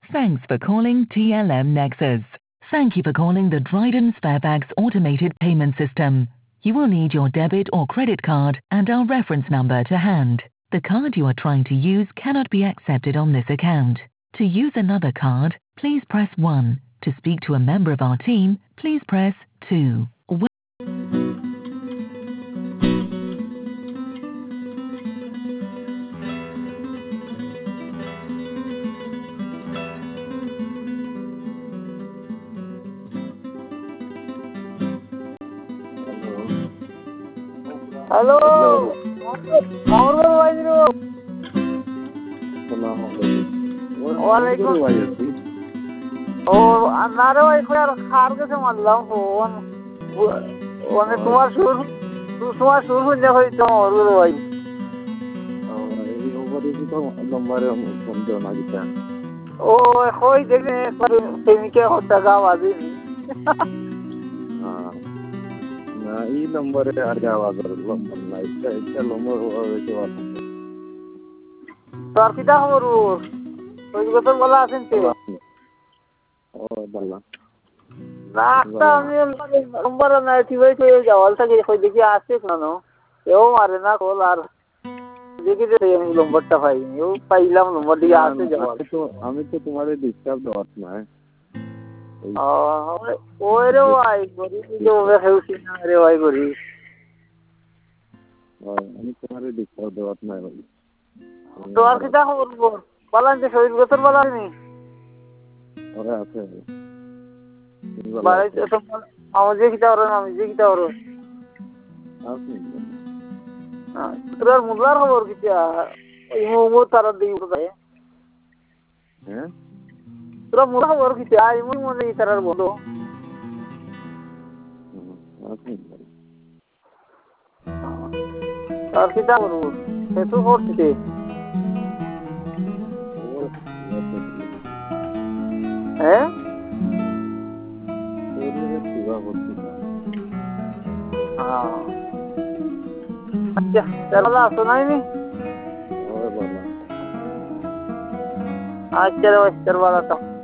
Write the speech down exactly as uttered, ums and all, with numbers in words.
Thanks for calling T L M Nexus. Thank you for calling the Dryden Sparebags automated payment system. You will need your debit or credit card and our reference number to hand. The card you are trying to use cannot be accepted on this account. To use another card, please press one. To speak to a member of our team, please press two. Hello. Hello. Walaikum. Oh, another way for cargo to my love one. One is more sure. Two small sure when they hold tomorrow. Oh, I hold the name for the Hotagawa. ಈ number ಯಾರಿಗೆ ಆವಾಜ ಬರಲ್ಲ ಇಷ್ಟ ಇಷ್ಟ number তোর কিটা খবর ওই কথা বলা আছেন তে ও বললা না একটা আমি নম্বর নাই ঠিক হয়ে যাওয়াল থেকে কই দেখি আসছে কেন এও মারে না কল আর দেখি যে আমি নম্বরটা পাইনি ও পাইলাম নম্বর দিয়ে আসছে যাওয়াল তো আমি তো তোমারে ডিস্টার্ব দত না Oh, ওই রে ভাই গরি তো ওবে হেউছি না রে ভাই গরি আমি তোমারে ডিস্টার্ব দেওয়াত নাই ভাই তো আর কিটা খবর বল বালান যে শরীর গোতর বালানি ওরে আছে বালাই তো আমাজে কিটা ওরে আমি যে কিটা ওরে আছে হ্যাঁ তোর মুলার খবর কিটা এই মো তার দিই উঠে হ্যাঁ তোরা মুলা খবর কিটা আই মন মনে তারার বলো আর কিটা করব সেতু করতে হ্যাঁ আচ্ছা চলা শোনাইনি আচ্ছা চল বালা